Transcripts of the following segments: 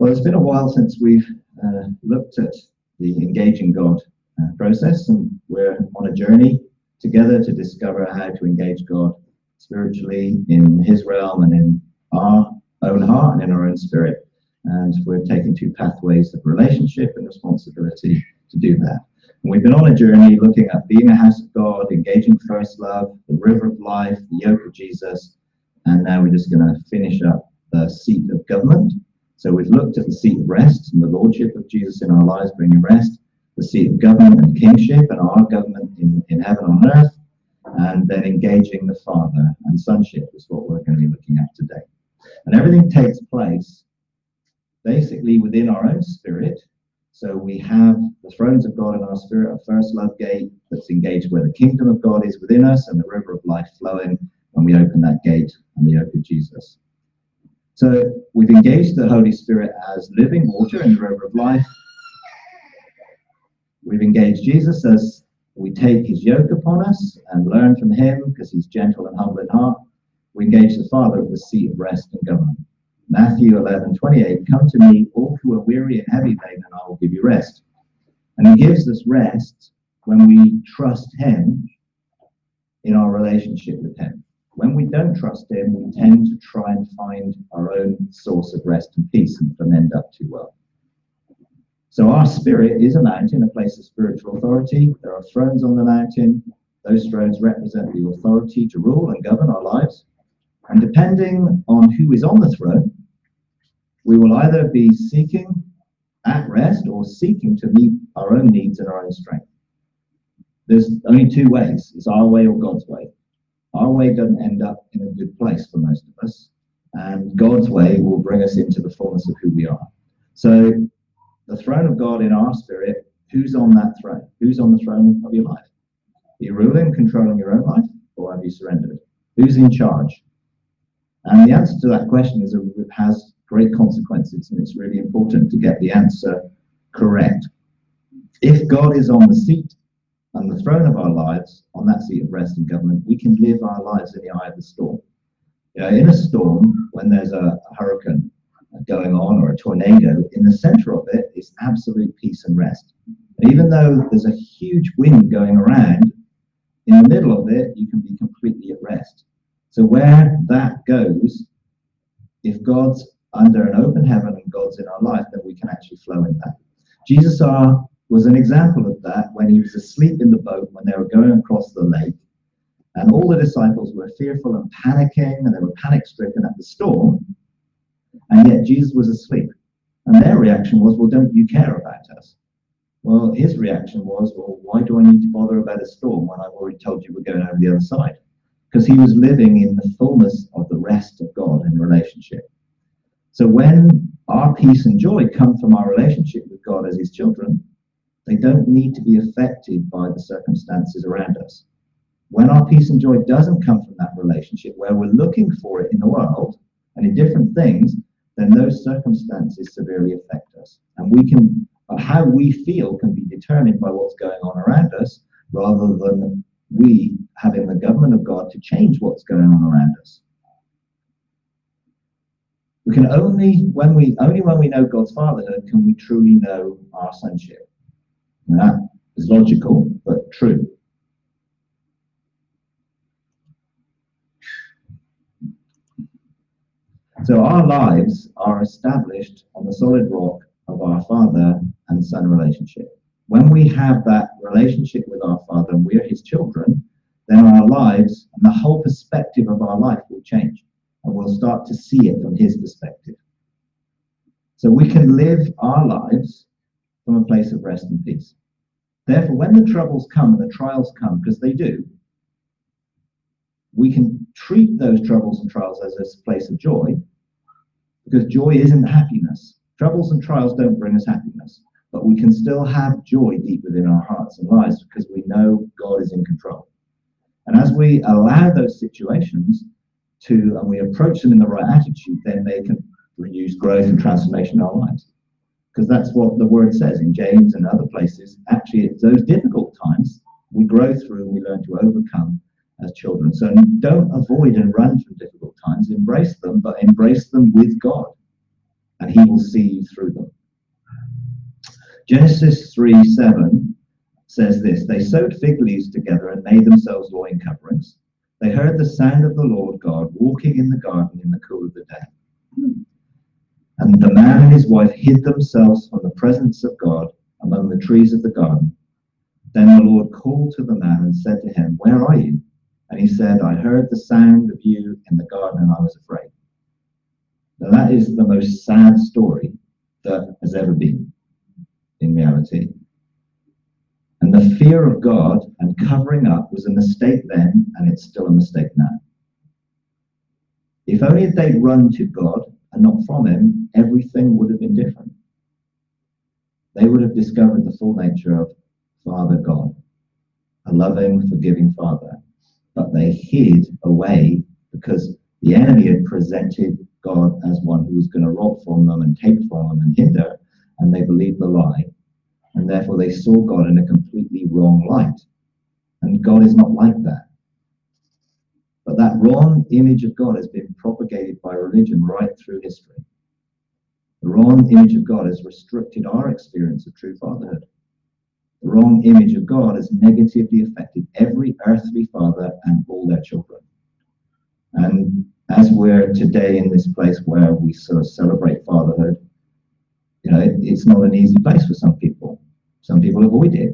Well, it's been a while since we've looked at the Engaging God process, and we're on a journey together to discover how to engage God spiritually in His realm and in our own heart and in our own spirit. And we're taking two pathways of relationship and responsibility to do that. And we've been on a journey looking at being a house of God, engaging first love, the river of life, the yoke of Jesus, and now we're just going to finish up the seat of government. So we've looked at the seat of rest and the lordship of Jesus in our lives, bringing rest, the seat of government and kingship and our government in heaven on earth, and then engaging the Father and sonship is what we're going to be looking at today. And everything takes place basically within our own spirit. So we have the thrones of God in our spirit, our first love gate that's engaged where the kingdom of God is within us and the river of life flowing when we open that gate and the yoke of Jesus. So we've engaged the Holy Spirit as living water in the river of life. We've engaged Jesus as we take his yoke upon us and learn from him because he's gentle and humble in heart. We engage the Father at the seat of rest and government. Matthew 11:28, come to me, all who are weary and heavy laden, and I will give you rest. And he gives us rest when we trust him in our relationship with him. When we don't trust him, we tend to try and find our own source of rest and peace and don't end up too well. So our spirit is a mountain, a place of spiritual authority. There are thrones on the mountain. Those thrones represent the authority to rule and govern our lives. And depending on who is on the throne, we will either be seeking at rest or seeking to meet our own needs and our own strength. There's only two ways. It's our way or God's way. Our way doesn't end up in a good place for most of us, and God's way will bring us into the fullness of who we are. So the throne of God in our spirit, who's on that throne? Who's on the throne of your life? Are you ruling, controlling your own life, or have you surrendered? Who's in charge? And the answer to that question is it has great consequences, and it's really important to get the answer correct. If God is on the seat and the throne of our lives, on that seat of rest and government, we can live our lives in the eye of the storm. In a storm, when there's a hurricane going on or a tornado, in the center of it is absolute peace and rest. And even though there's a huge wind going around, in the middle of it, you can be completely at rest. So where that goes, if God's under an open heaven and God's in our life, then we can actually flow in that. Jesus was an example of that when he was asleep in the boat when they were going across the lake, and all the disciples were fearful and panicking, and they were panic-stricken at the storm, and yet Jesus was asleep. And their reaction was, well, don't you care about us? Well, his reaction was, well, why do I need to bother about a storm when I've already told you we're going over the other side? Because he was living in the fullness of the rest of God in relationship. So when our peace and joy come from our relationship with God as his children, they don't need to be affected by the circumstances around us. When our peace and joy doesn't come from that relationship, where we're looking for it in the world and in different things, then those circumstances severely affect us. And how we feel can be determined by what's going on around us, rather than we having the government of God to change what's going on around us. We can only when we know God's fatherhood can we truly know our sonship. And that is logical, but true. So our lives are established on the solid rock of our Father and Son relationship. When we have that relationship with our Father and we are his children, then our lives and the whole perspective of our life will change, and we'll start to see it from his perspective. So we can live our lives from a place of rest and peace. Therefore, when the troubles come and the trials come, because they do, we can treat those troubles and trials as a place of joy, because joy isn't happiness. Troubles and trials don't bring us happiness, but we can still have joy deep within our hearts and lives because we know God is in control. And as we allow those situations and we approach them in the right attitude, then they can produce growth and transformation in our lives. Because that's what the word says in James and other places. Actually, it's those difficult times we grow through and we learn to overcome as children. So don't avoid and run from difficult times. Embrace them, but embrace them with God. and he will see you through them. Genesis 3:7 says this: they sewed fig leaves together and made themselves loin coverings. They heard the sound of the Lord God walking in the garden in the cool of the day. And the man and his wife hid themselves from the presence of God among the trees of the garden. Then the Lord called to the man and said to him, where are you? And he said, I heard the sound of you in the garden and I was afraid. Now that is the most sad story that has ever been in reality. And the fear of God and covering up was a mistake then, and it's still a mistake now. If only they'd run to God and not from him, everything would have been different. They would have discovered the full nature of Father God, a loving, forgiving Father. But they hid away because the enemy had presented God as one who was going to rob from them and take from them and hinder, and they believed the lie. And therefore they saw God in a completely wrong light. And God is not like that. But that wrong image of God has been propagated by religion right through history. The wrong image of God has restricted our experience of true fatherhood. The wrong image of God has negatively affected every earthly father and all their children. And as we're today in this place where we sort of celebrate fatherhood, it's not an easy place for some people. Some people avoid it.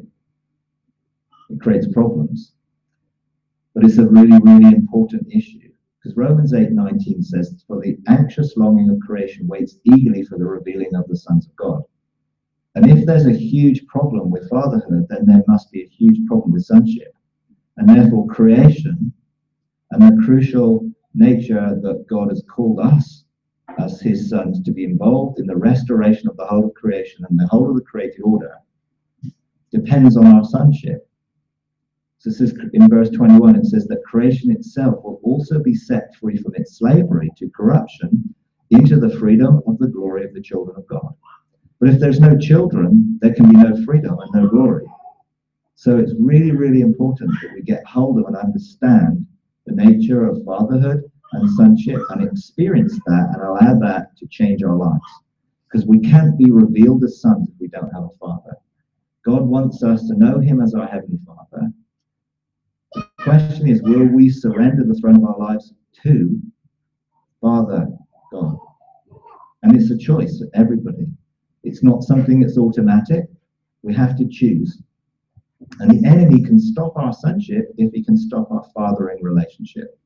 It creates problems. But it's a really, really important issue. Because Romans 8:19 says, for the anxious longing of creation waits eagerly for the revealing of the sons of God. And if there's a huge problem with fatherhood, then there must be a huge problem with sonship. And therefore creation and the crucial nature that God has called us as his sons to be involved in the restoration of the whole of creation and the whole of the created order depends on our sonship. So it says in verse 21, it says that creation itself will also be set free from its slavery to corruption into the freedom of the glory of the children of God. But if there's no children, there can be no freedom and no glory. So it's really, really important that we get hold of and understand the nature of fatherhood and sonship and experience that and allow that to change our lives. Because we can't be revealed as sons if we don't have a father. God wants us to know him as our Heavenly Father. The question is, will we surrender the throne of our lives to Father God? And it's a choice for everybody. It's not something that's automatic. We have to choose. And the enemy can stop our sonship if he can stop our fathering relationship.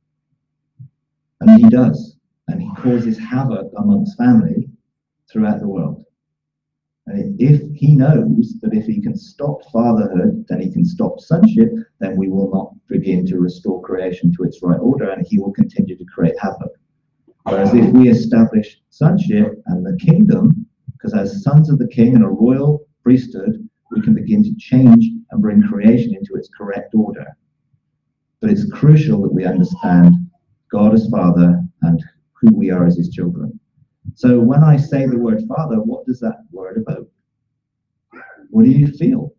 And he does. And he causes havoc amongst family throughout the world. And if he knows that if he can stop fatherhood, then he can stop sonship, then we will not begin to restore creation to its right order, and he will continue to create havoc. Whereas if we establish sonship and the kingdom, because as sons of the king and a royal priesthood, we can begin to change and bring creation into its correct order. But it's crucial that we understand God as Father and who we are as his children. So when I say the word Father, what does that word evoke? What do you feel?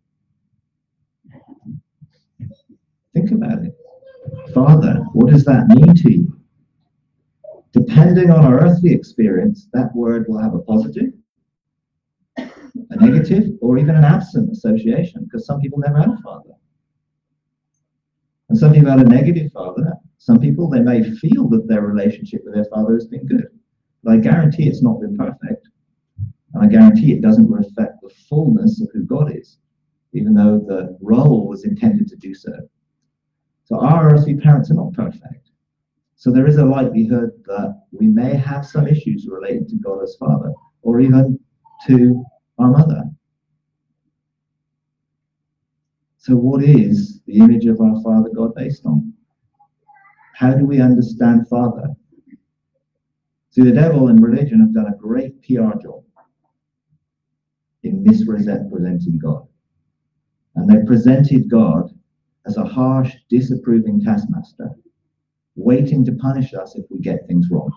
Think about it. Father, what does that mean to you? Depending on our earthly experience, that word will have a positive, a negative, or even an absent association, because some people never had a father. And some people had a negative father. Some people, they may feel that their relationship with their father has been good. But I guarantee it's not been perfect. And I guarantee it doesn't reflect the fullness of who God is, even though the role was intended to do so. So our earthly parents are not perfect. So there is a likelihood that we may have some issues related to God as Father, or even to our mother. So what is the image of our Father God based on? How do we understand Father? See, the devil and religion have done a great PR job in misrepresenting God. And they presented God as a harsh, disapproving taskmaster, waiting to punish us if we get things wrong.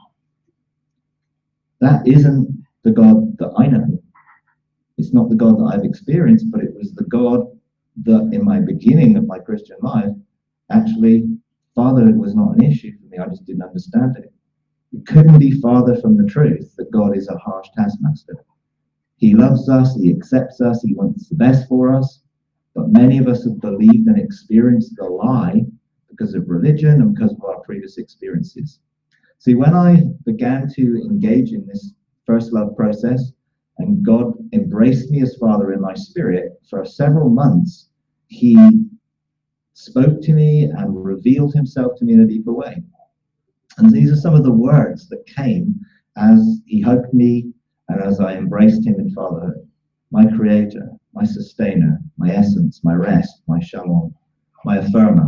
That isn't the God that I know. It's not the God that I've experienced, but it was the God that in my beginning of my Christian life, actually, fatherhood was not an issue for me. I just didn't understand it. It couldn't be farther from the truth that God is a harsh taskmaster. He loves us, he accepts us, he wants the best for us, but many of us have believed and experienced the lie because of religion and because of our previous experiences. See, when I began to engage in this first love process, and God embraced me as Father in my spirit, for several months, he spoke to me and revealed himself to me in a deeper way. And these are some of the words that came as he hugged me and as I embraced him in fatherhood. My creator, my sustainer, my essence, my rest, my shalom, my affirmer,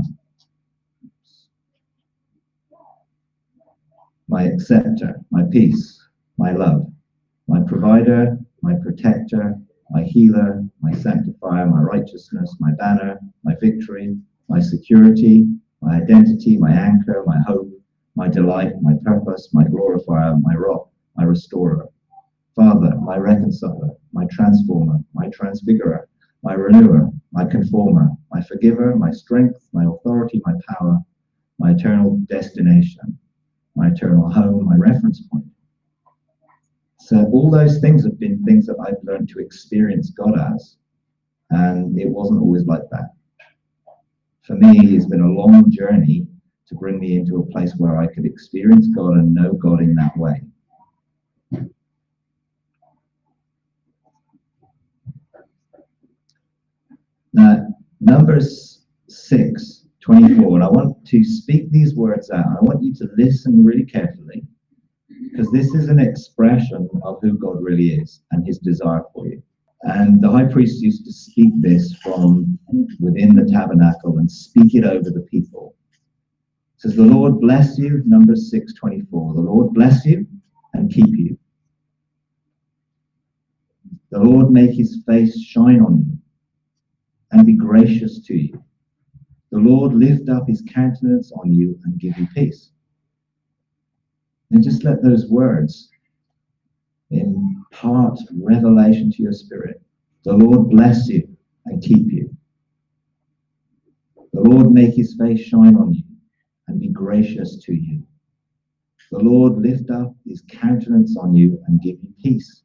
my acceptor, my peace, my love, my provider, my protector, my healer, my sanctifier, my righteousness, my banner, my victory, my security, my identity, my anchor, my hope, my delight, my purpose, my glorifier, my rock, my restorer. Father, my reconciler, my transformer, my transfigurer, my renewer, my conformer, my forgiver, my strength, my authority, my power, my eternal destination, my eternal home, my reference point. So all those things have been things that I've learned to experience God as, and it wasn't always like that. For me, it's been a long journey to bring me into a place where I could experience God and know God in that way. Now, Numbers 6:24, and I want to speak these words out. I want you to listen really carefully, because this is an expression of who God really is and his desire for you. And the high priest used to speak this from within the tabernacle and speak it over the people. It says, the Lord bless you, Numbers 6:24. The Lord bless you and keep you. The Lord make his face shine on you and be gracious to you. The Lord lift up his countenance on you and give you peace. And just let those words impart revelation to your spirit. The Lord bless you and keep you. The Lord make his face shine on you and be gracious to you. The Lord lift up his countenance on you and give you peace.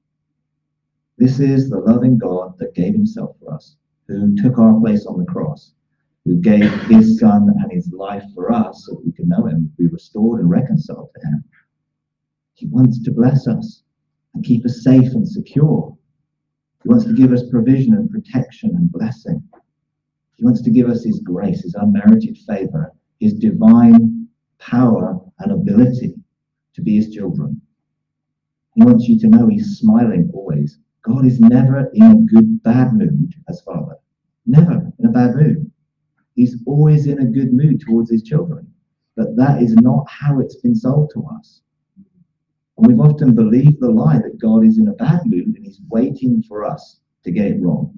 This is the loving God that gave himself for us, who took our place on the cross, who gave his son and his life for us so that we can know him, be restored and reconciled to him. He wants to bless us and keep us safe and secure. He wants to give us provision and protection and blessing. He wants to give us his grace, his unmerited favor, his divine power and ability to be his children. He wants you to know he's smiling always. God is never in a bad mood as Father. Never in a bad mood. He's always in a good mood towards his children. But that is not how it's been sold to us. And we've often believed the lie that God is in a bad mood and he's waiting for us to get it wrong.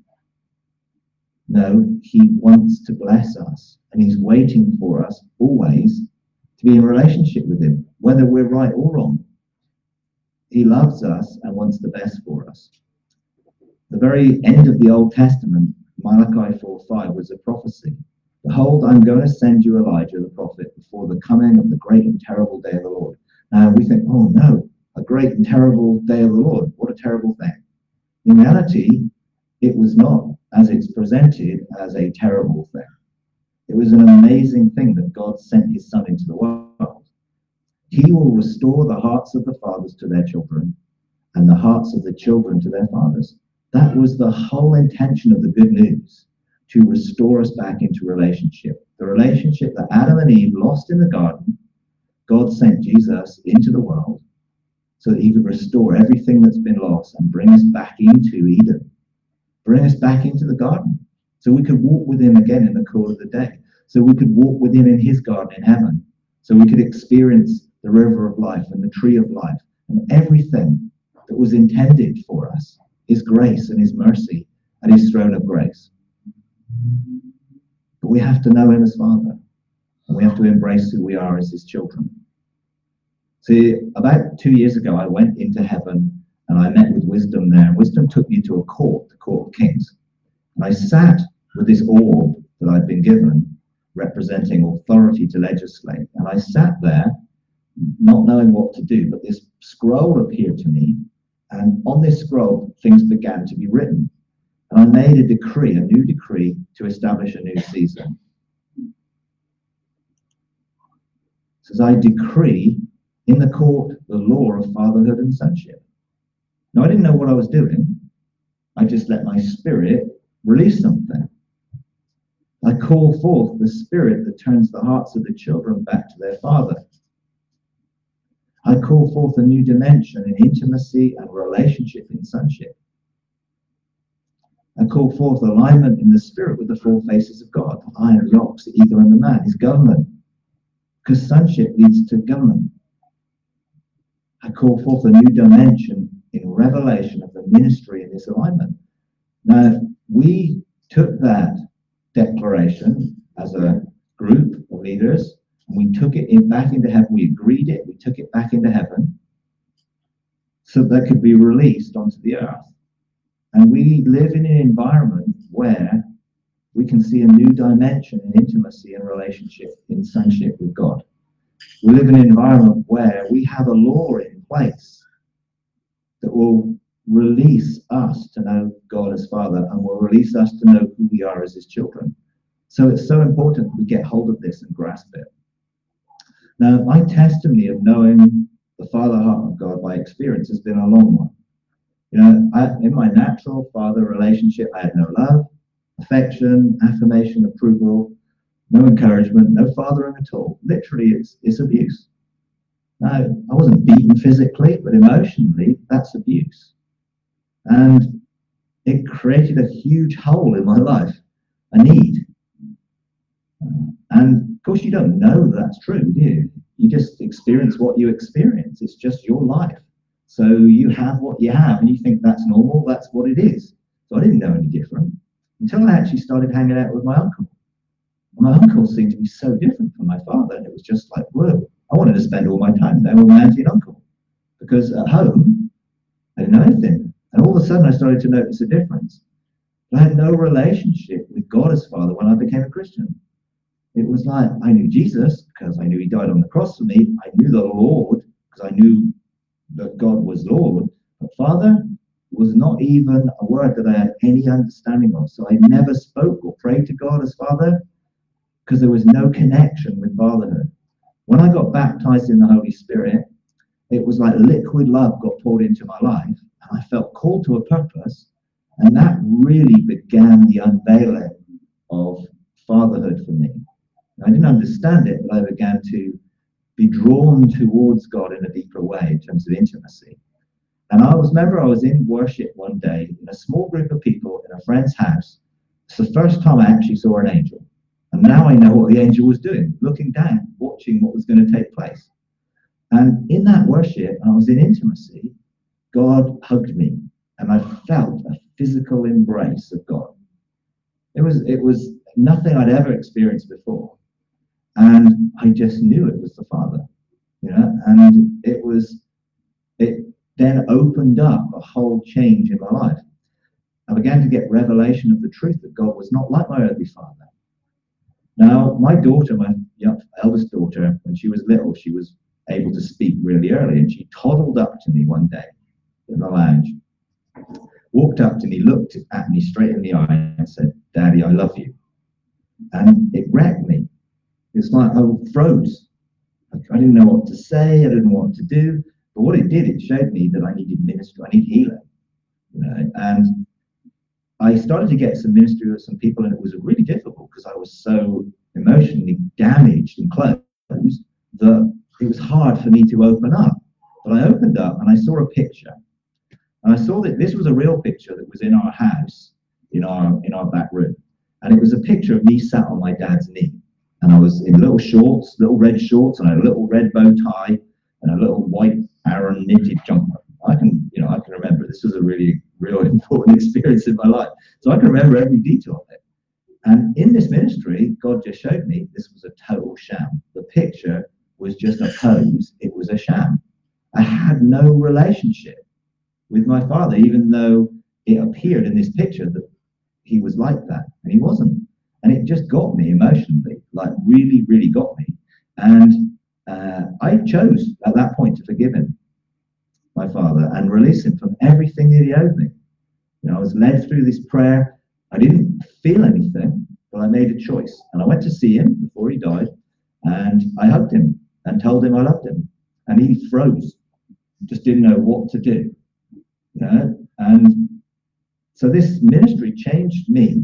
No, he wants to bless us and he's waiting for us always to be in relationship with him, whether we're right or wrong. He loves us and wants the best for us. The very end of the Old Testament, Malachi 4:5, was a prophecy. Behold, I'm going to send you Elijah the prophet before the coming of the great and terrible day of the Lord. Now we think, oh no, a great and terrible day of the Lord. What a terrible thing. In reality, it was not, as it's presented, as a terrible thing. It was an amazing thing that God sent his son into the world. He will restore the hearts of the fathers to their children and the hearts of the children to their fathers. That was the whole intention of the good news, to restore us back into relationship. The relationship that Adam and Eve lost in the garden, God sent Jesus into the world so that he could restore everything that's been lost and bring us back into Eden, bring us back into the garden, so we could walk with him again in the cool of the day, so we could walk with him in his garden in heaven, so we could experience the river of life and the tree of life and everything that was intended for us, his grace and his mercy at his throne of grace. But we have to know him as Father, and we have to embrace who we are as his children. See, about 2 years ago, I went into heaven and I met with Wisdom there. Wisdom took me to a court, the Court of Kings. And I sat with this orb that I'd been given, representing authority to legislate. And I sat there not knowing what to do, but this scroll appeared to me, and on this scroll, things began to be written. And I made a decree, a new decree, to establish a new season. It says, I decree in the court the law of fatherhood and sonship. Now, I didn't know what I was doing. I just let my spirit release something. I call forth the spirit that turns the hearts of the children back to their father. I call forth a new dimension in intimacy and relationship in sonship. I call forth alignment in the spirit with the four faces of God, the iron, the ox, the eagle, and the man, his government. Because sonship leads to government. I call forth a new dimension in revelation of the ministry in this alignment. Now, we took that declaration as a group of leaders, and we took it back into heaven. We agreed it. We took it back into heaven so that could be released onto the earth. And we live in an environment where we can see a new dimension in intimacy and relationship in sonship with God. We live in an environment where we have a law in place that will release us to know God as Father and will release us to know who we are as his children. So it's so important we get hold of this and grasp it. Now, my testimony of knowing the Father heart of God by experience has been a long one. You know, in my natural father relationship, I had no love, affection, affirmation, approval, no encouragement, no fathering at all. Literally, it's abuse. Now, I wasn't beaten physically, but emotionally, that's abuse. And it created a huge hole in my life, a need. And of course, you don't know that's true, do you? You just experience what you experience. It's just your life. So you have what you have, and you think that's normal, that's what it is. So I didn't know any different until I actually started hanging out with my uncle. My uncle seemed to be so different from my father, and it was just like, whoa, I wanted to spend all my time there with my auntie and uncle. Because at home, I didn't know anything. And all of a sudden, I started to notice a difference. But I had no relationship with God as Father when I became a Christian. It was like I knew Jesus because I knew he died on the cross for me. I knew the Lord because I knew that God was Lord. But Father was not even a word that I had any understanding of. So I never spoke or prayed to God as Father because there was no connection with fatherhood. When I got baptized in the Holy Spirit, it was like liquid love got poured into my life, and I felt called to a purpose, and that really began the unveiling of fatherhood for me. I didn't understand it, but I began to be drawn towards God in a deeper way in terms of intimacy. And I remember I was in worship one day in a small group of people in a friend's house. It's the first time I actually saw an angel. And now I know what the angel was doing, looking down, watching what was going to take place. And in that worship, I was in intimacy, God hugged me, and I felt a physical embrace of God. It was nothing I'd ever experienced before. And I just knew it was the Father, you know, and it then opened up a whole change in my life. I began to get revelation of the truth that God was not like my earthly father. Now, my daughter, my eldest daughter, when she was little, she was able to speak really early, and she toddled up to me one day in the lounge, walked up to me, looked at me straight in the eye and said, "Daddy, I love you." And it wrecked me. It's like I froze. I didn't know what to say. I didn't know what to do. But what it did, it showed me that I needed ministry. I need healing. You know, and I started to get some ministry with some people, and it was really difficult because I was so emotionally damaged and closed that it was hard for me to open up. But I opened up and I saw a picture. And I saw that this was a real picture that was in our house, in our back room. And it was a picture of me sat on my dad's knee. And I was in little shorts, little red shorts, and a little red bow tie, and a little white Aran knitted jumper. I can remember this was a really real important experience in my life. So I can remember every detail of it. And in this ministry, God just showed me this was a total sham. The picture was just a pose. It was a sham. I had no relationship with my father, even though it appeared in this picture that he was like that, and he wasn't. And it just got me emotionally, like really, really got me. And I chose at that point to forgive him, my father, and release him from everything that he owed me. I was led through this prayer. I didn't feel anything, but I made a choice. And I went to see him before he died, and I hugged him and told him I loved him. And he froze, just didn't know what to do. And so this ministry changed me.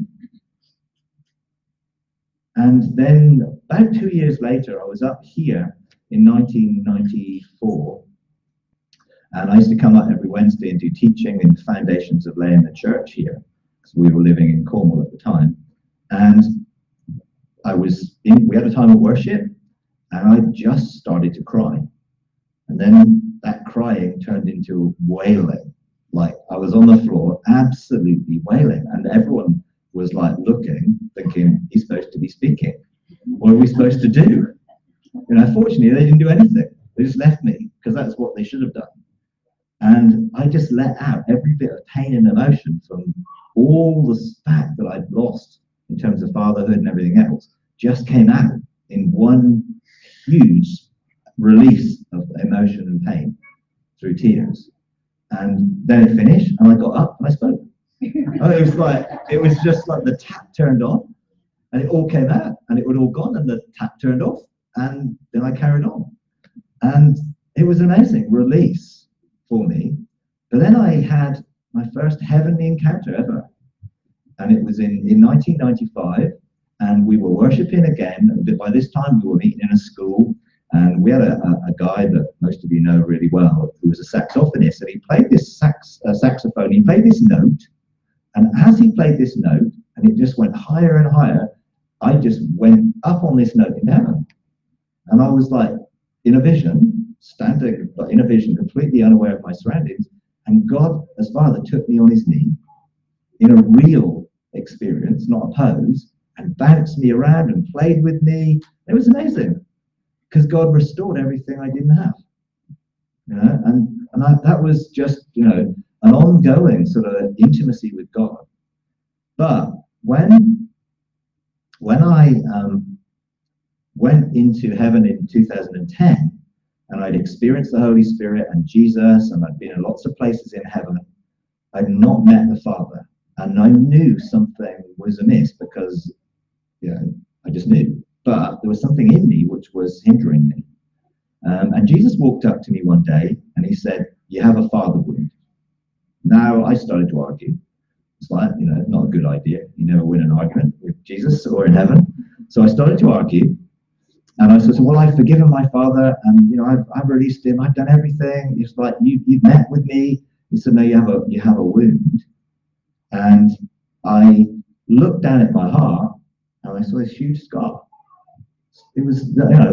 And then about 2 years later, I was up here in 1994. And I used to come up every Wednesday and do teaching in the foundations of laying the church here, because we were living in Cornwall at the time. And we had a time of worship, and I just started to cry. And then that crying turned into wailing. Like, I was on the floor, absolutely wailing. And everyone was like looking, thinking, he's supposed to be speaking. What are we supposed to do? Fortunately, they didn't do anything. They just left me, because that's what they should have done. And I just let out every bit of pain and emotion from all the fact that I'd lost in terms of fatherhood and everything else, just came out in one huge release of emotion and pain through tears. And then it finished, and I got up and I spoke. It was just like the tap turned on, and it all came out, and it was all gone, and the tap turned off, and then I carried on. And it was an amazing release for me. But then I had my first heavenly encounter ever. And it was in 1995, and we were worshiping again. By this time, we were meeting in a school, and we had a guy that most of you know really well, who was a saxophonist, and he played this saxophone. He played this note, and as he played this note, and it just went higher and higher, I just went up on this note in heaven. And I was like, in a vision, standing, but in a vision, completely unaware of my surroundings. And God, as Father, took me on his knee in a real experience, not a pose, and bounced me around and played with me. It was amazing, because God restored everything I didn't have. That was just, an ongoing sort of intimacy with God. But when I went into heaven in 2010, and I'd experienced the Holy Spirit and Jesus, and I'd been in lots of places in heaven, I'd not met the Father. And I knew something was amiss, because, I just knew. But there was something in me which was hindering me. And Jesus walked up to me one day, and he said, "You have a father wound." Now, I started to argue. It's like, not a good idea. You never win an argument with Jesus or in heaven. So I started to argue. And I said, "Well, I've forgiven my father, and I've released him. I've done everything." He's like, "You've met with me." He said, "No, you have a wound." And I looked down at my heart, and I saw this huge scar. It was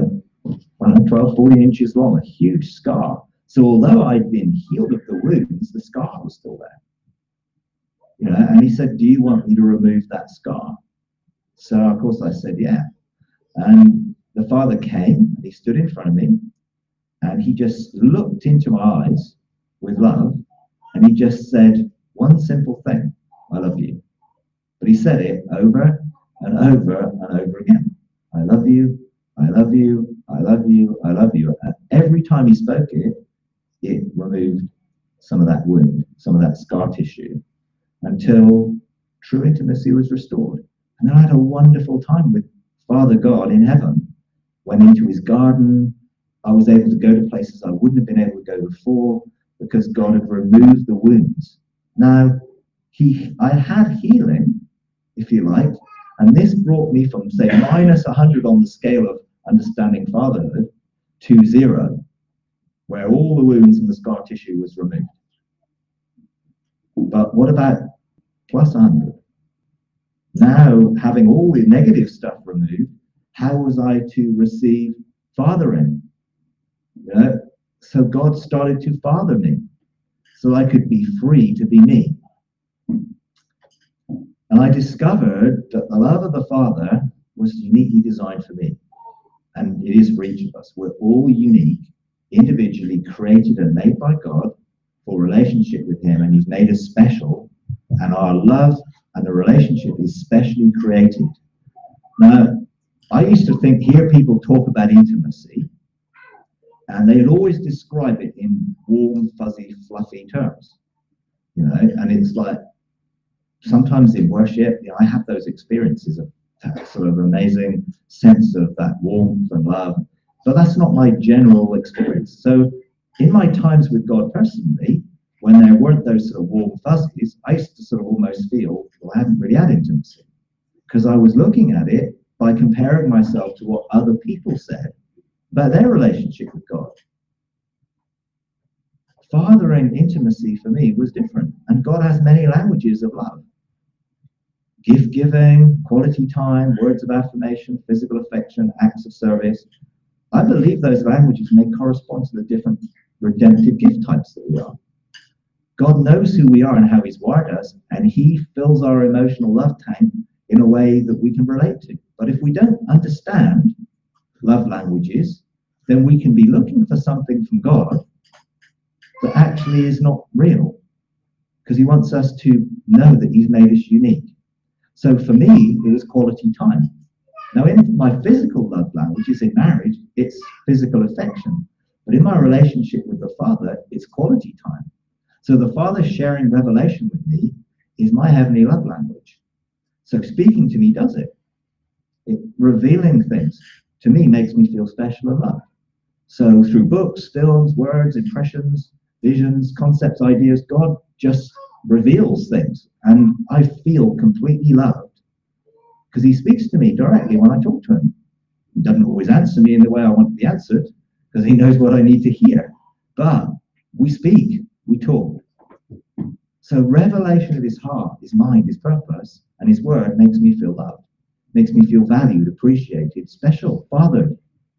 12, 14 inches long, a huge scar. So although I'd been healed of the wounds, the scar was still there. And he said, "Do you want me to remove that scar?" So of course I said, "Yeah." And the Father came, and he stood in front of me, and he just looked into my eyes with love, and he just said one simple thing: "I love you." But he said it over and over and over again. "I love you, I love you, I love you, I love you." And every time he spoke it, it removed some of that wound, some of that scar tissue, until true intimacy was restored. And then I had a wonderful time with Father God in heaven. Went into his garden. I was able to go to places I wouldn't have been able to go before, because God had removed the wounds. Now, I had healing, if you like, and this brought me from, say, minus 100 on the scale of understanding fatherhood to 0, where all the wounds and the scar tissue was removed. But what about plus 100? Now, having all the negative stuff removed, how was I to receive fathering? So God started to father me, so I could be free to be me. And I discovered that the love of the Father was uniquely designed for me. And it is for each of us. We're all unique, individually created and made by God for relationship with him, and he's made us special. And our love and the relationship is specially created. Now, I used to hear people talk about intimacy, And they'd always describe it in warm, fuzzy, fluffy terms. And it's like, sometimes in worship, I have those experiences of that sort of amazing sense of that warmth and love. But that's not my general experience. So in my times with God personally, when there weren't those sort of warm fuzzies, I used to sort of almost feel, well, I haven't really had intimacy. Because I was looking at it by comparing myself to what other people said about their relationship with God. Fathering intimacy for me was different. And God has many languages of love. Gift giving, quality time, words of affirmation, physical affection, acts of service. I believe those languages may correspond to the different redemptive gift types that we are. God knows who we are and how he's wired us, and he fills our emotional love tank in a way that we can relate to. But if we don't understand love languages, then we can be looking for something from God that actually is not real, because he wants us to know that he's made us unique. So for me, it was quality time. Now, in my physical love languages in marriage, it's physical affection. But in my relationship with the Father, it's quality time. So the Father sharing revelation with me is my heavenly love language. So speaking to me does it. Revealing things to me makes me feel special and loved. So through books, films, words, impressions, visions, concepts, ideas, God just reveals things, and I feel completely loved because he speaks to me directly when I talk to him. He doesn't always answer me in the way I want to be answered because he knows what I need to hear, but we speak, we talk. So revelation of his heart, his mind, his purpose, and his word makes me feel loved, makes me feel valued, appreciated, special, fathered.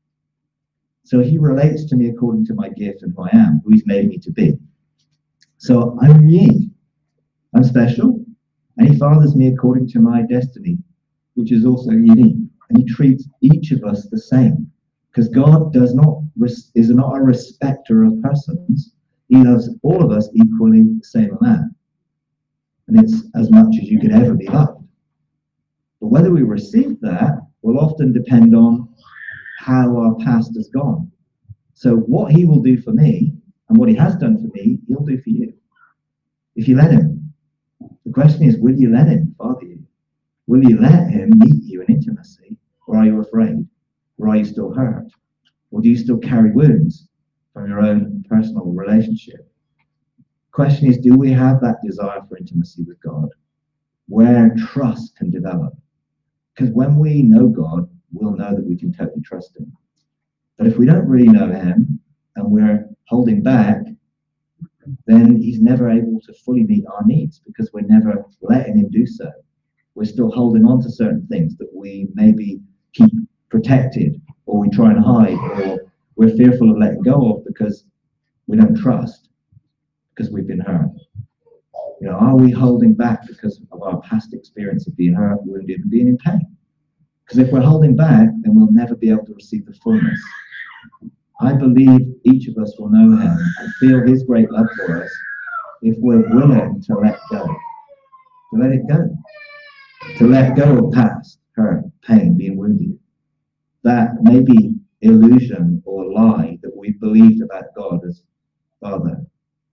So he relates to me according to my gift and who I am, who he's made me to be. So I'm unique, I'm special, and he fathers me according to my destiny, which is also unique. And he treats each of us the same, because God is not a respecter of persons. He loves all of us equally the same amount. And it's as much as you could ever be loved. But whether we receive that will often depend on how our past has gone. So what he will do for me and what he has done for me, he'll do for you. If you let him. The question is, will you let him father you? Will you let him meet you in intimacy? Or are you afraid? Or are you still hurt? Or do you still carry wounds from your own personal relationship? Question is, do we have that desire for intimacy with God where trust can develop? Because when we know God, we'll know that we can totally trust him. But if we don't really know him and we're holding back, then he's never able to fully meet our needs because we're never letting him do so. We're still holding on to certain things that we maybe keep protected, or we try and hide, or we're fearful of letting go of because we don't trust, because we've been hurt. Are we holding back because of our past experience of being hurt, wounded, and being in pain? Because if we're holding back, then we'll never be able to receive the fullness. I believe each of us will know him and feel his great love for us if we're willing to let go. To let it go. To let go of past, hurt, pain, being wounded. That may be illusion or lie that we've believed about God as Father.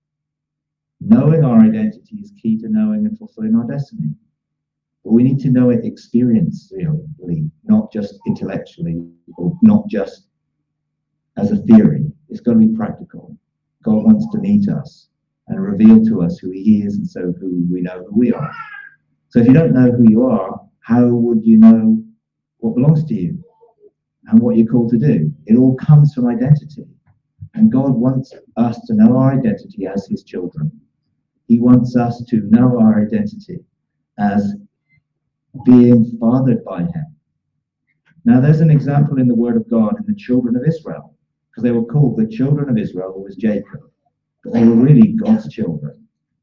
Knowing our identity is key to knowing and fulfilling our destiny. But we need to know it experientially, not just intellectually, or not just as a theory. It's got to be practical. God wants to meet us and reveal to us who he is, and so who we know who we are. So if you don't know who you are, how would you know what belongs to you and what you're called to do? It all comes from identity. And God wants us to know our identity as his children. He wants us to know our identity as being fathered by him. Now, there's an example in the Word of God in the children of Israel, because they were called the children of Israel, who was Jacob, but they were really God's children.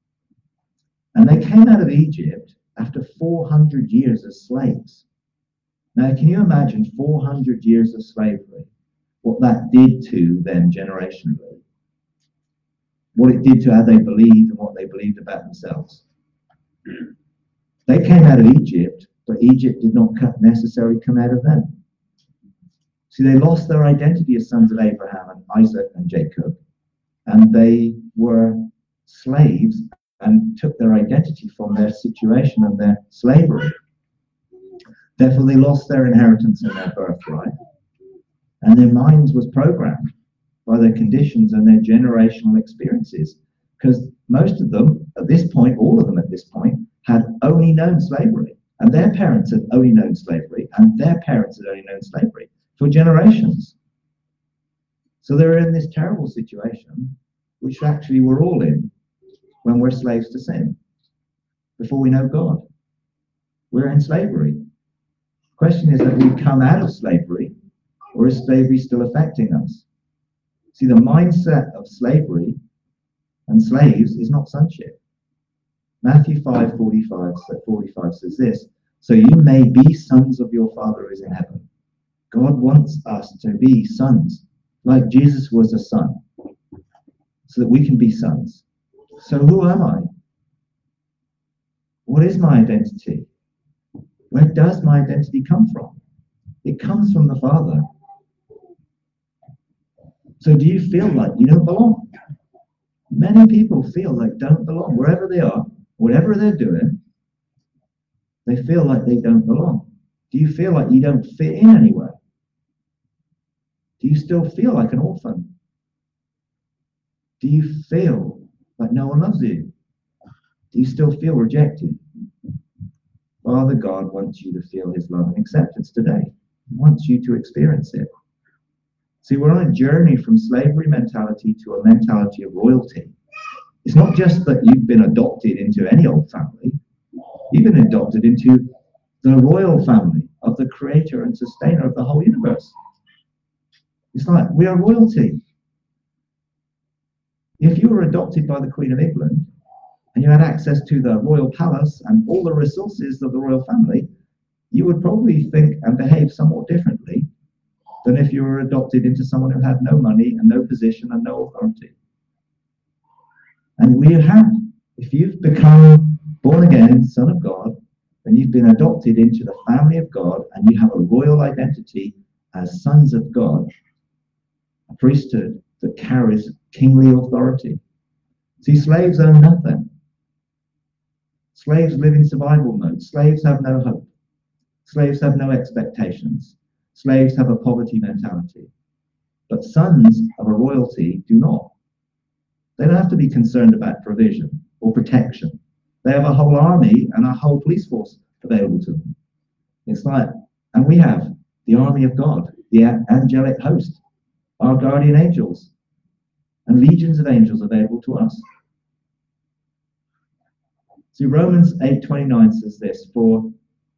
And they came out of Egypt after 400 years as slaves. Now, can you imagine 400 years of slavery, what that did to them generationally? What it did to how they believed and what they believed about themselves. They came out of Egypt, but Egypt did not necessarily come out of them. See, they lost their identity as sons of Abraham and Isaac and Jacob, and they were slaves and took their identity from their situation and their slavery. Therefore, they lost their inheritance and their birthright, and their minds was programmed by their conditions and their generational experiences, because most of them, at this point, all of them at this point, had only known slavery, and their parents had only known slavery, and their parents had only known slavery for generations. So they're in this terrible situation, which actually we're all in when we're slaves to sin. Before we know God, we're in slavery. The question is, have we come out of slavery, or is slavery still affecting us? See, the mindset of slavery and slaves is not sonship. Matthew 5:45 says this, "So you may be sons of your Father who is in heaven." God wants us to be sons, like Jesus was a son, so that we can be sons. So who am I? What is my identity? Where does my identity come from? It comes from the Father. So do you feel like you don't belong? Many people feel like don't belong wherever they are, whatever they're doing. They feel like they don't belong. Do you feel like you don't fit in anywhere? Do you still feel like an orphan? Do you feel like no one loves you? Do you still feel rejected? Father God wants you to feel his love and acceptance today. He wants you to experience it. See, we're on a journey from slavery mentality to a mentality of royalty. It's not just that you've been adopted into any old family. You've been adopted into the royal family of the creator and sustainer of the whole universe. It's like we are royalty. If you were adopted by the Queen of England and you had access to the royal palace and all the resources of the royal family, you would probably think and behave somewhat differently than if you were adopted into someone who had no money and no position and no authority. And we have, if you've become born again, son of God, then you've been adopted into the family of God and you have a royal identity as sons of God, a priesthood that carries kingly authority. See, slaves own nothing. Slaves live in survival mode. Slaves have no hope. Slaves have no expectations. Slaves have a poverty mentality. But sons of a royalty do not. They don't have to be concerned about provision or protection. They have a whole army and a whole police force available to them. It's like, and we have the army of God, the angelic host, our guardian angels, and legions of angels available to us. See, Romans 8:29 says this, for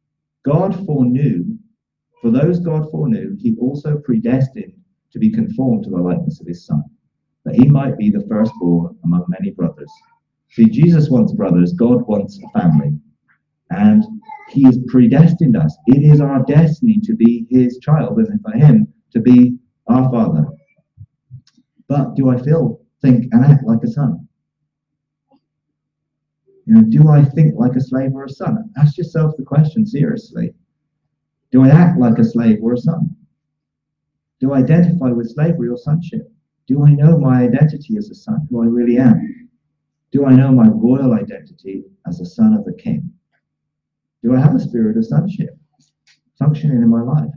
those God foreknew, he also predestined to be conformed to the likeness of his Son, that he might be the firstborn among many brothers. See, Jesus wants brothers, God wants a family, and he has predestined us. It is our destiny to be his child, and for him to be our Father. But do I think, and act like a son? Do I think like a slave or a son? Ask yourself the question seriously. Do I act like a slave or a son? Do I identify with slavery or sonship? Do I know my identity as a son, who I really am? Do I know my royal identity as a son of the King? Do I have a spirit of sonship functioning in my life?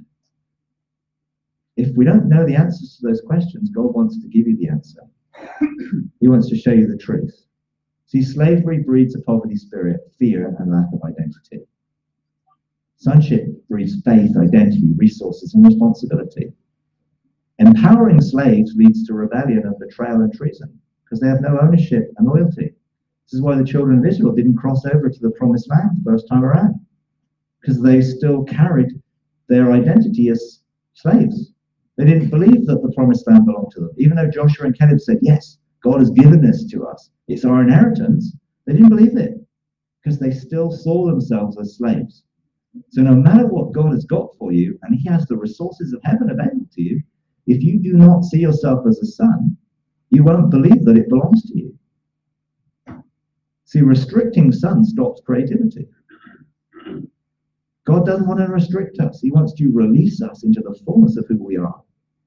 If we don't know the answers to those questions, God wants to give you the answer. He wants to show you the truth. See, slavery breeds a poverty spirit, fear, and lack of identity. Sonship breeds faith, identity, resources, and responsibility. Empowering slaves leads to rebellion and betrayal and treason, because they have no ownership and loyalty. This is why the children of Israel didn't cross over to the promised land first time around, because they still carried their identity as slaves. They didn't believe that the promised land belonged to them. Even though Joshua and Caleb said, yes, God has given this to us, it's our inheritance, they didn't believe it, because they still saw themselves as slaves. So no matter what God has got for you, and he has the resources of heaven available to you, if you do not see yourself as a son, you won't believe that it belongs to you. See, restricting sons stops creativity. God doesn't want to restrict us. He wants to release us into the fullness of who we are.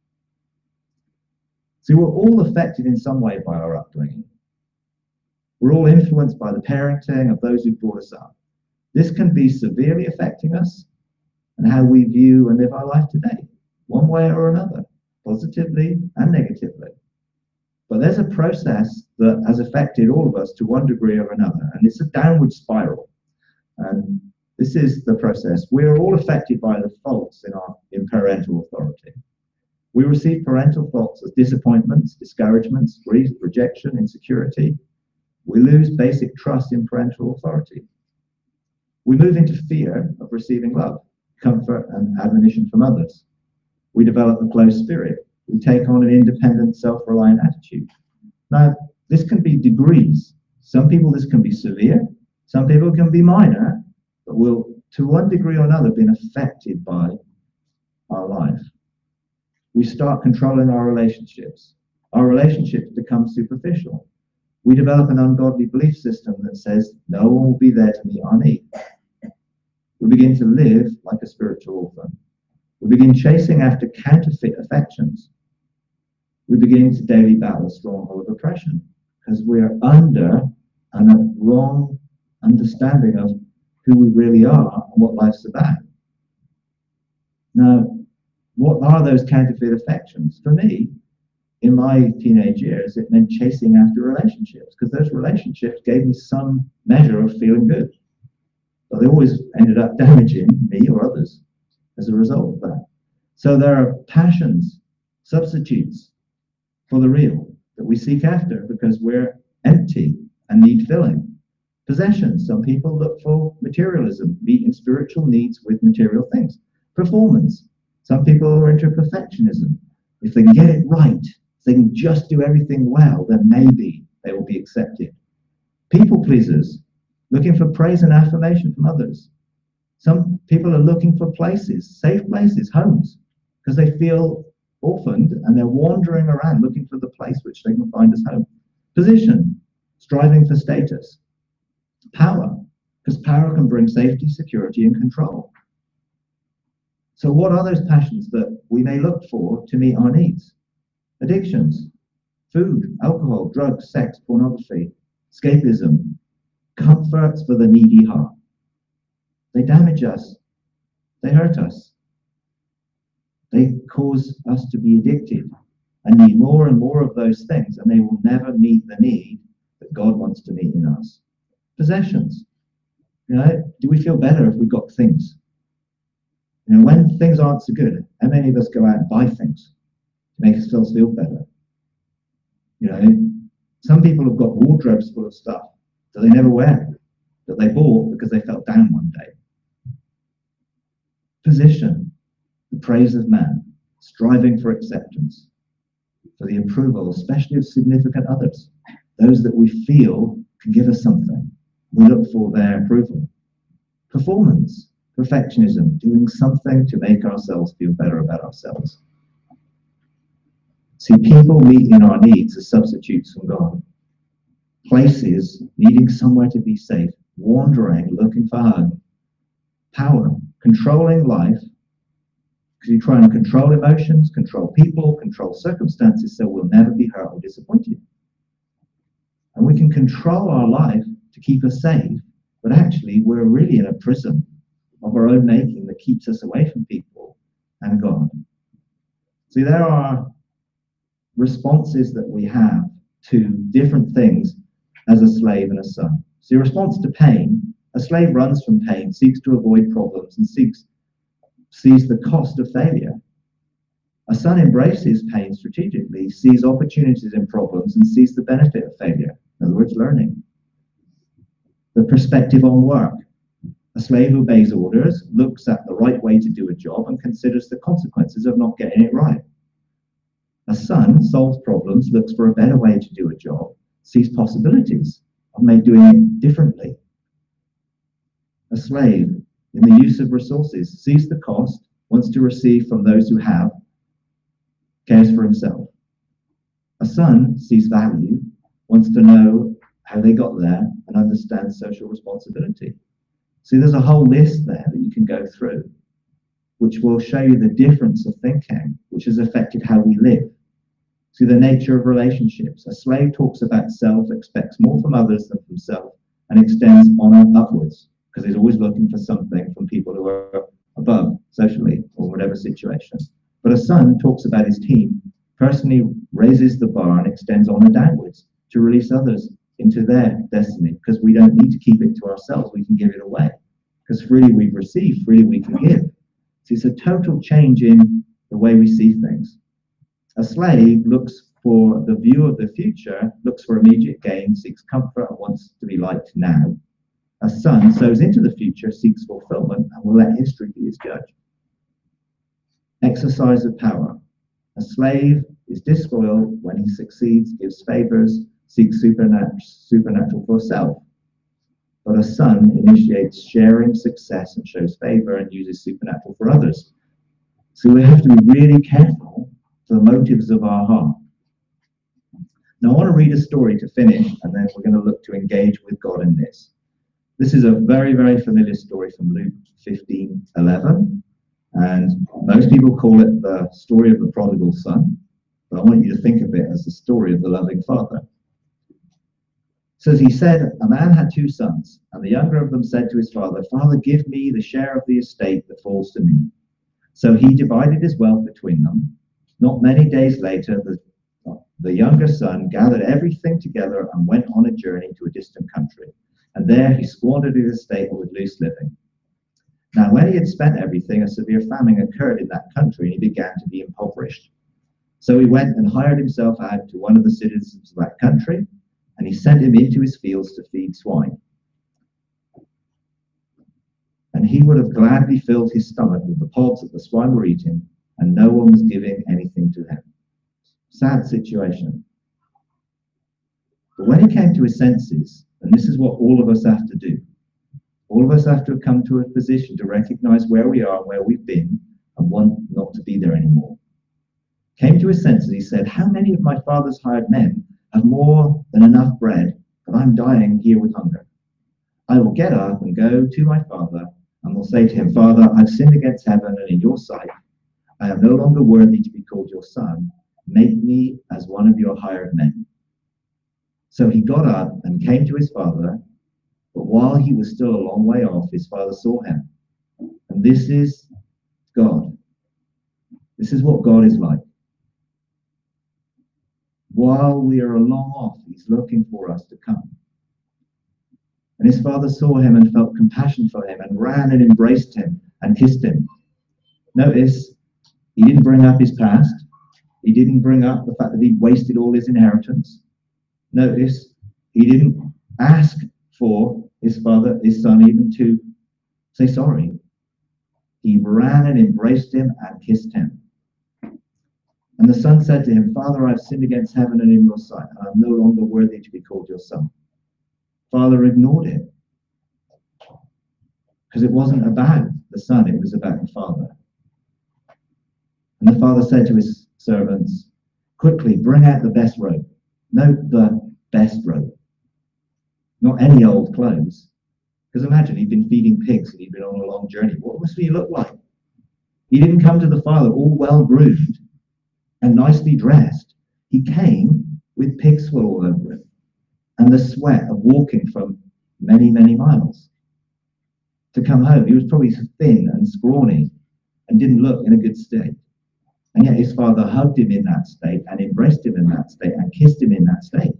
See, we're all affected in some way by our upbringing. We're all influenced by the parenting of those who brought us up. This can be severely affecting us and how we view and live our life today, one way or another, positively and negatively. But there's a process that has affected all of us to one degree or another, and it's a downward spiral. And this is the process. We're all affected by the faults in parental authority. We receive parental faults as disappointments, discouragements, grief, rejection, insecurity. We lose basic trust in parental authority. We move into fear of receiving love, comfort, and admonition from others. We develop a closed spirit. We take on an independent, self-reliant attitude. Now, this can be degrees. Some people, this can be severe. Some people can be minor, but will, to one degree or another, been affected by our life. We start controlling our relationships. Our relationships become superficial. We develop an ungodly belief system that says no one will be there to meet our need. We begin to live like a spiritual orphan. We begin chasing after counterfeit affections. We begin to daily battle a stronghold of oppression because we're under a wrong understanding of who we really are and what life's about. Now, what are those counterfeit affections? For me, in my teenage years, it meant chasing after relationships because those relationships gave me some measure of feeling good. But they always ended up damaging me or others as a result of that. So there are passions, substitutes for the real that we seek after because we're empty and need filling. Possessions, some people look for materialism, meeting spiritual needs with material things. Performance, some people are into perfectionism. If they can get it right, if they can just do everything well, then maybe they will be accepted. People pleasers, looking for praise and affirmation from others. Some people are looking for places, safe places, homes, because they feel orphaned and they're wandering around looking for the place which they can find as home. Position, striving for status. Power, because power can bring safety, security, and control. So what are those passions that we may look for to meet our needs? Addictions, food, alcohol, drugs, sex, pornography, escapism, comforts for the needy heart. They damage us. They hurt us. They cause us to be addicted and need more and more of those things, and they will never meet the need that God wants to meet in us. Possessions. Do we feel better if we've got things? When things aren't so good, how many of us go out and buy things to make ourselves feel better? Some people have got wardrobes full of stuff that they never wear, that they bought because they felt down one day. Position, the praise of man, striving for acceptance, for the approval, especially of significant others, those that we feel can give us something. We look for their approval. Performance, perfectionism, doing something to make ourselves feel better about ourselves. See, people meeting our needs as substitutes from God. Places, needing somewhere to be safe, wandering, looking for home. Power, controlling life, because you try and control emotions, control people, control circumstances, so we'll never be hurt or disappointed. And we can control our life to keep us safe, but actually we're really in a prison of our own making that keeps us away from people and God. See, there are responses that we have to different things as a slave and a son. See, response to pain, a slave runs from pain, seeks to avoid problems, and sees the cost of failure. A son embraces pain strategically, sees opportunities in problems, and sees the benefit of failure. In other words, learning. The perspective on work. A slave obeys orders, looks at the right way to do a job, and considers the consequences of not getting it right. A son solves problems, looks for a better way to do a job, sees possibilities of doing it differently. A slave, in the use of resources, sees the cost, wants to receive from those who have, cares for himself. A son sees value, wants to know how they got there, and understands social responsibility. See, there's a whole list there that you can go through, which will show you the difference of thinking, which has affected how we live. See, the nature of relationships. A slave talks about self, expects more from others than from himself, and extends honor upwards, because he's always looking for something from people who are above socially or whatever situation. But a son talks about his team, personally raises the bar and extends honor downwards to release others into their destiny, because we don't need to keep it to ourselves. We can give it away, because freely we've received, freely we can give. So it's a total change in the way we see things. A slave looks for the view of the future, looks for immediate gain, seeks comfort, and wants to be liked now. A son sows into the future, seeks fulfillment, and will let history be his judge. Exercise of power. A slave is disloyal when he succeeds, gives favors, seeks supernatural for self. But a son initiates sharing success and shows favor and uses supernatural for others. So we have to be really careful for the motives of our heart. Now I want to read a story to finish, and then we're going to look to engage with God in this. This is a very, very familiar story from Luke 15:11, and most people call it the story of the prodigal son, but I want you to think of it as the story of the loving father. It says, he said, a man had two sons, and the younger of them said to his father, Father, give me the share of the estate that falls to me. So he divided his wealth between them. Not many days later, the younger son gathered everything together and went on a journey to a distant country. And there he squandered his estate with loose living. Now, when he had spent everything, a severe famine occurred in that country, and he began to be impoverished. So he went and hired himself out to one of the citizens of that country, and he sent him into his fields to feed swine. And he would have gladly filled his stomach with the pods that the swine were eating, and no one was giving anything to him. Sad situation. But when he came to his senses, and this is what all of us have to do, all of us have to come to a position to recognize where we are, where we've been, and want not to be there anymore. Came to his senses, he said, how many of my father's hired men have more than enough bread, but I'm dying here with hunger? I will get up and go to my father, and will say to him, Father, I've sinned against heaven and in your sight. I am no longer worthy to be called your son. Make me as one of your hired men. So he got up and came to his father, but while he was still a long way off, his father saw him. And this is God. This is what God is like. While we are long off, he's looking for us to come. And his father saw him and felt compassion for him and ran and embraced him and kissed him. Notice, he didn't bring up his past. He didn't bring up the fact that he'd wasted all his inheritance. Notice, he didn't ask for his son even to say sorry. He ran and embraced him and kissed him. And the son said to him, Father, I've sinned against heaven and in your sight, and I'm no longer worthy to be called your son. Father ignored it, because it wasn't about the son, it was about the father. And the father said to his servants, quickly, bring out the best robe. Note the best robe. Not any old clothes. Because imagine, he'd been feeding pigs and he'd been on a long journey. What must he look like? He didn't come to the father all well-groomed and nicely dressed. He came with pig sweat all over him and the sweat of walking from many, many miles to come home. He was probably thin and scrawny and didn't look in a good state. And yet his father hugged him in that state and embraced him in that state and kissed him in that state.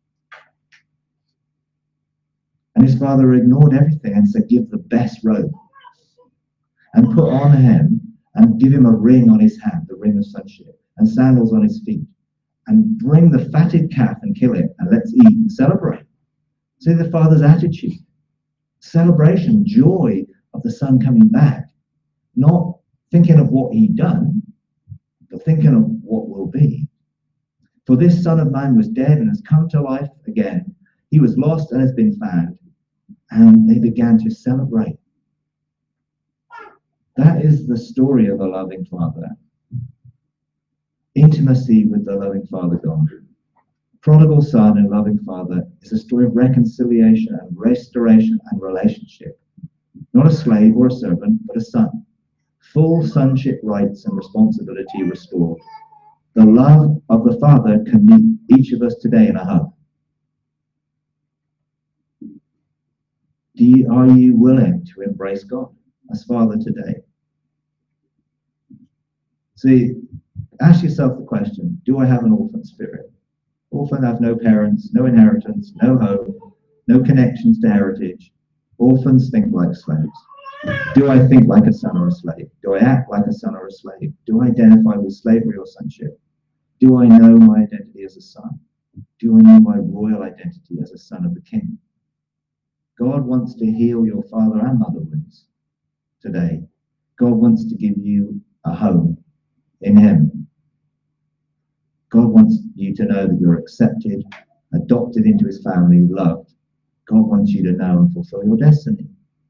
And his father ignored everything and said, give the best robe and put on him and give him a ring on his hand, the ring of sonship, and sandals on his feet, and bring the fatted calf and kill it, and let's eat and celebrate. See the father's attitude. Celebration, joy of the son coming back. Not thinking of what he'd done, but thinking of what will be. For this son of man was dead and has come to life again. He was lost and has been found. And they began to celebrate. That is the story of a loving father. Intimacy with the loving Father God. Prodigal son and loving father is a story of reconciliation and restoration and relationship. a slave or a servant, but a son. Full sonship rights and responsibility restored. The love of the Father can meet each of us today in a hug. Are you willing to embrace God as Father today? See, ask yourself the question, do I have an orphan spirit? Orphans have no parents, no inheritance, no home, no connections to heritage. Orphans think like slaves. Do I think like a son or a slave? Do I act like a son or a slave? Do I identify with slavery or sonship? Do I know my identity as a son? Do I know my royal identity as a son of the King? God wants to heal your father and mother wounds today. God wants to give you a home in Him. God wants you to know that you're accepted, adopted into His family, loved. God wants you to know and fulfill your destiny.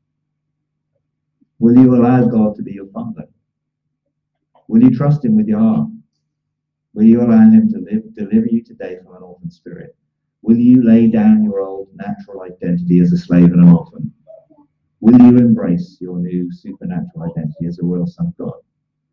Will you allow God to be your Father? Will you trust Him with your heart? Will you allow Him to deliver you today from an orphan spirit? Will you lay down your old natural identity as a slave and an orphan? Will you embrace your new supernatural identity as a royal son of God?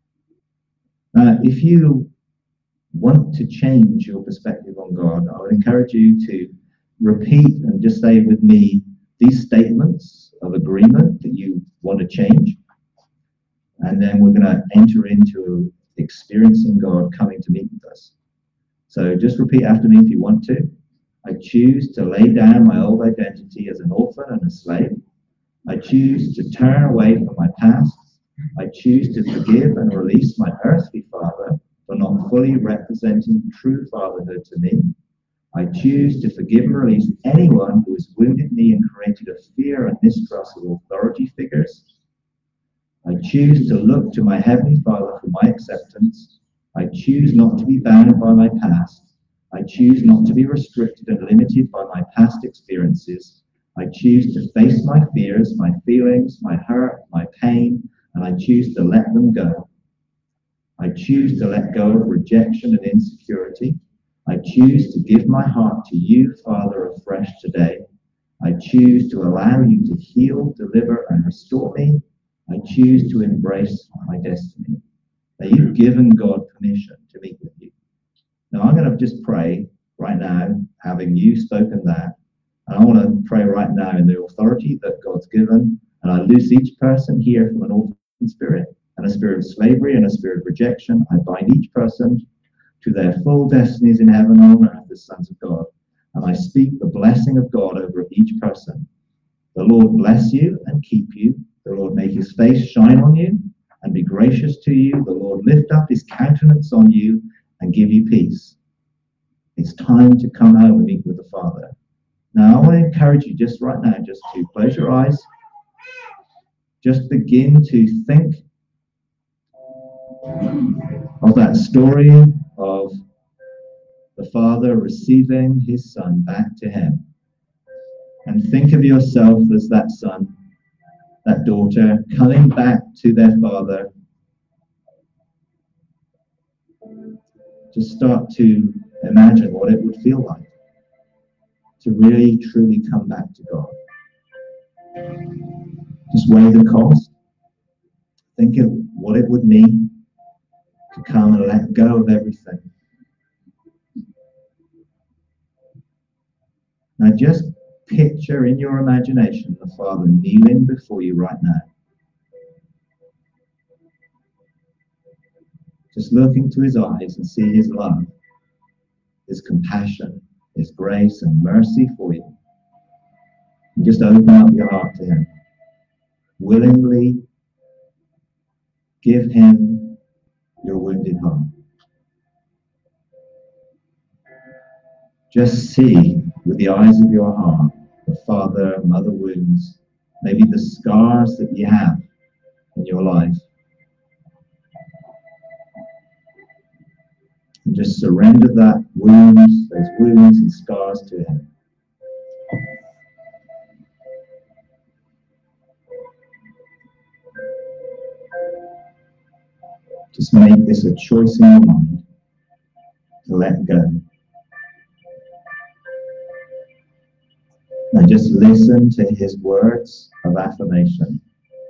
If you want to change your perspective on God, I would encourage you to repeat and just say with me these statements of agreement that you want to change. And then we're going to enter into experiencing God coming to meet with us. So just repeat after me if you want to. I choose to lay down my old identity as an orphan and a slave. I choose to turn away from my past. I choose to forgive and release my earthly father for not fully representing true fatherhood to me. I choose to forgive and release anyone who has wounded me and created a fear and mistrust of authority figures. I choose to look to my Heavenly Father for my acceptance. I choose not to be bound by my past. I choose not to be restricted and limited by my past experiences. I choose to face my fears, my feelings, my hurt, my pain, and I choose to let them go. I choose to let go of rejection and insecurity. I choose to give my heart to you, Father, afresh today. I choose to allow you to heal, deliver, and restore me. I choose to embrace my destiny. Now, you've given God permission to meet with you. Now, I'm going to just pray right now, having you spoken that. And I want to pray right now in the authority that God's given. And I loose each person here from an orphan spirit and a spirit of slavery and a spirit of rejection. I bind each person to their full destinies in heaven and on earth as sons of God. And I speak the blessing of God over each person. The Lord bless you and keep you. The Lord make His face shine on you and be gracious to you. The Lord lift up His countenance on you and give you peace. It's time to come home and meet with the Father. Now, I want to encourage you just right now, just to close your eyes. Just begin to think of that story of the Father receiving His Son back to Him. And think of yourself as that son, that daughter, coming back to their Father. Just start to imagine what it would feel like to really, truly come back to God. Just weigh the cost. Think of what it would mean to come and let go of everything. Now just picture in your imagination the Father kneeling before you right now. Just look into His eyes and see His love, His compassion, His grace and mercy for you. And just open up your heart to Him. Willingly give Him your wounded heart. Just see with the eyes of your heart the father, mother wounds, maybe the scars that you have in your life. And just surrender those wounds and scars to Him. Just make this a choice in your mind to let go. And just listen to His words of affirmation.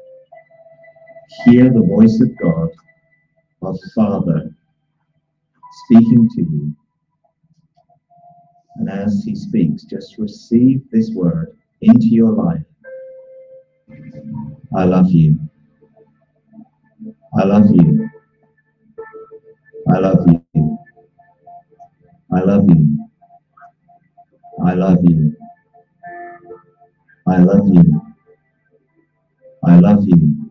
Hear the voice of God, of Father, speaking to you. And as he speaks, just receive this word into your life. I love you. I love you. I love you. I love you. I love you. I love you. I love you.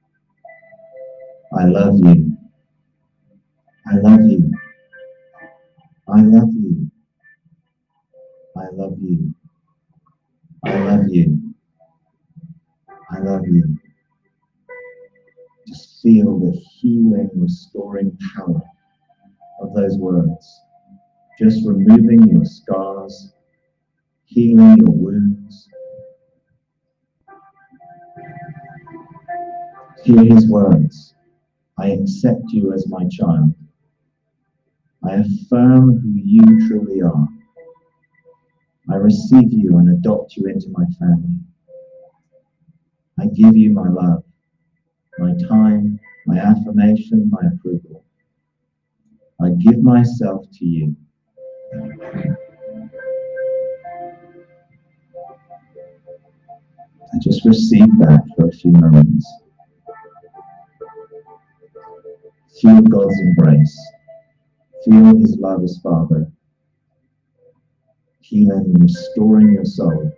I love you. I love you. I love you. I love you. I love you. I love you. Just feel the healing, restoring power of those words. Just removing your scars, healing your wounds. Hear his words. I accept you as my child. I affirm who you truly are. I receive you and adopt you into my family. I give you my love, my time, my affirmation, my approval. I give myself to you. I just receive that for a few moments. Feel God's embrace. Feel his love as Father. Healing and restoring your soul.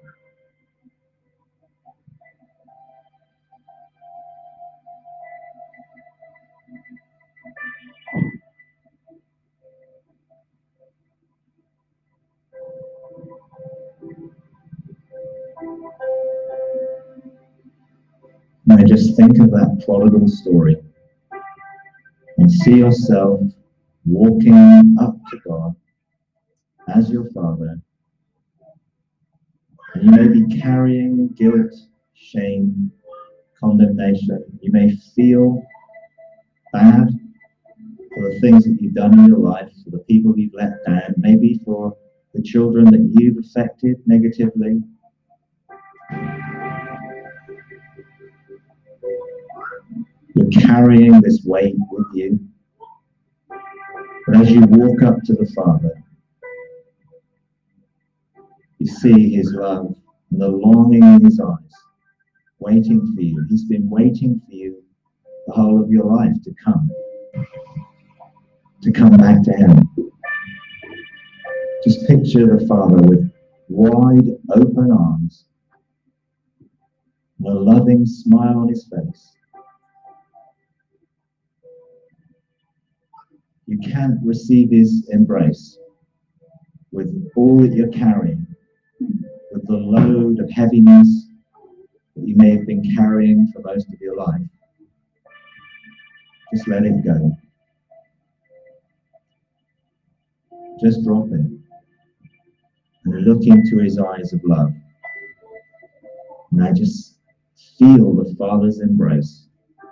Now just think of that prodigal story and see yourself walking up to God as your Father. And you may be carrying guilt, shame, condemnation. You may feel bad for the things that you've done in your life, for the people you've let down, maybe for the children that you've affected negatively. You're carrying this weight with you. But as you walk up to the Father, you see his love and the longing in his eyes, waiting for you. He's been waiting for you the whole of your life to come back to him. Just picture the Father with wide open arms and a loving smile on his face. You can't receive his embrace with all that you're carrying, with the load of heaviness that you may have been carrying for most of your life. Just let it go. Just drop it and look into his eyes of love. And I just feel the Father's embrace.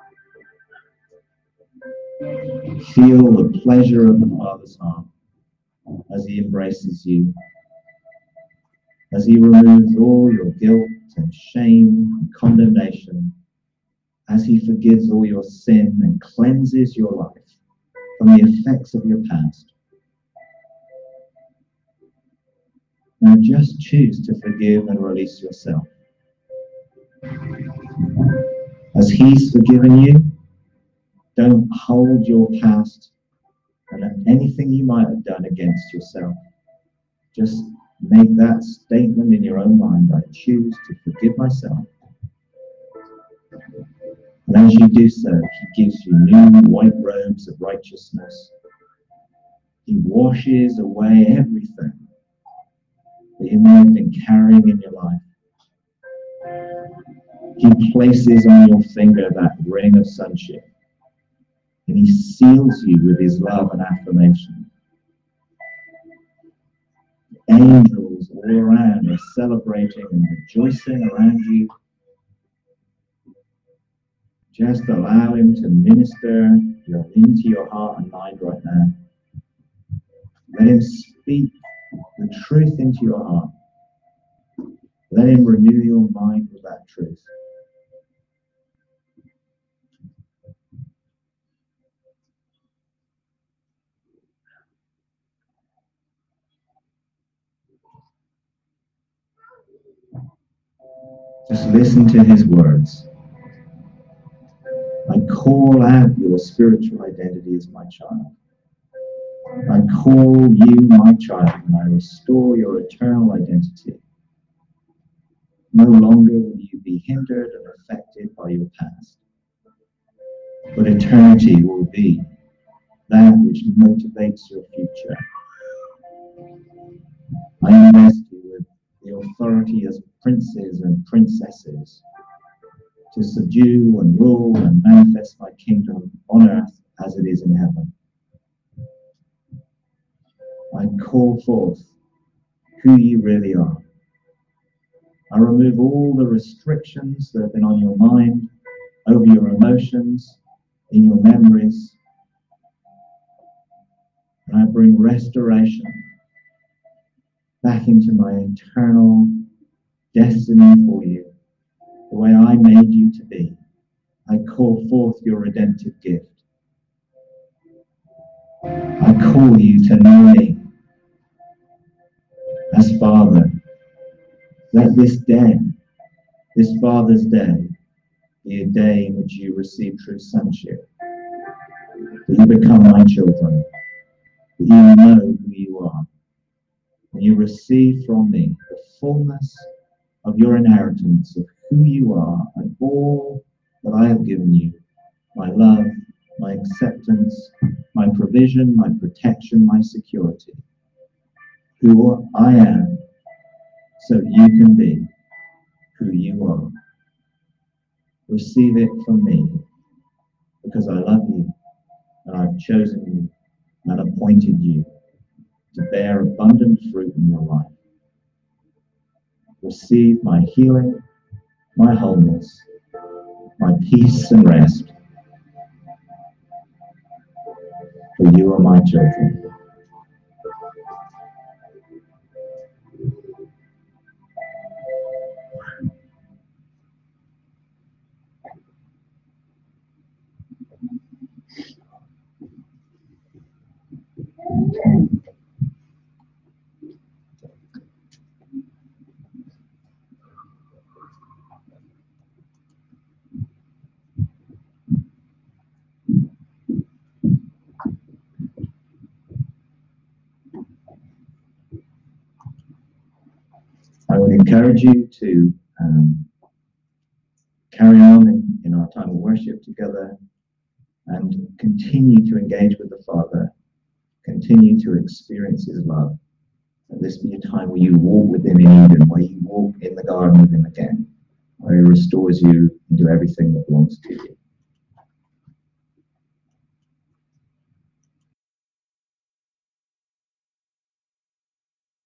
Feel the pleasure of the Father's heart as he embraces you, as he removes all your guilt and shame and condemnation, as he forgives all your sin and cleanses your life from the effects of your past. Now just choose to forgive and release yourself. As he's forgiven you, don't hold your past and anything you might have done against yourself. Just make that statement in your own mind. I choose to forgive myself. And as you do so, he gives you new white robes of righteousness. He washes away everything that you may have been carrying in your life. He places on your finger that ring of sonship. And he seals you with his love and affirmation. Angels all around are celebrating and rejoicing around you. Just allow him to minister into your heart and mind right now. Let him speak the truth into your heart. Let him renew your mind with that truth. Just listen to his words. I call out your spiritual identity as my child. I call you my child, and I restore your eternal identity. No longer will you be hindered and affected by your past, but eternity will be that which motivates your future. I invest you with the authority as princes and princesses to subdue and rule and manifest my kingdom on earth as it is in heaven. I call forth who you really are. I remove all the restrictions that have been on your mind, over your emotions, in your memories, and I bring restoration back into my eternal destiny for you, the way I made you to be. I call forth your redemptive gift. I call you to know me as Father. Let this day, this Father's Day, be a day in which you receive true sonship, that you become my children, that you know who you are, and you receive from me the fullness of your inheritance of who you are and all that I have given you, my love, my acceptance, my provision, my protection, my security, who I am, so that you can be who you are. Receive it from me, because I love you, and I've chosen you and appointed you to bear abundant fruit in your life. Receive my healing, my wholeness, my peace and rest, for you are my children. I would encourage you to carry on in our time of worship together and continue to engage with the Father, continue to experience his love. Let this be a time where you walk with him in Eden, where you walk in the garden with him again, where he restores you into everything that belongs to you.